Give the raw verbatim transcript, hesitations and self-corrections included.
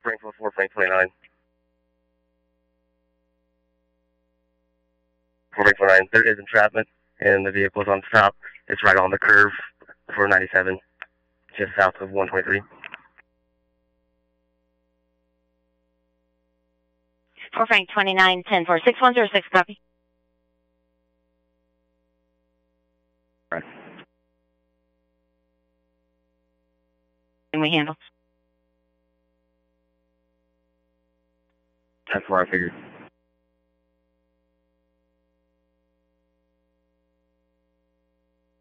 Springfield four Frank twenty-nine. four Frank twenty-nine, there is entrapment, and the vehicle's on stop. It's right on the curve for ninety-seven, just south of one twenty-three. four Frank twenty-nine, ten four six one zero six, copy. Right. Can we handle? That's where I figured.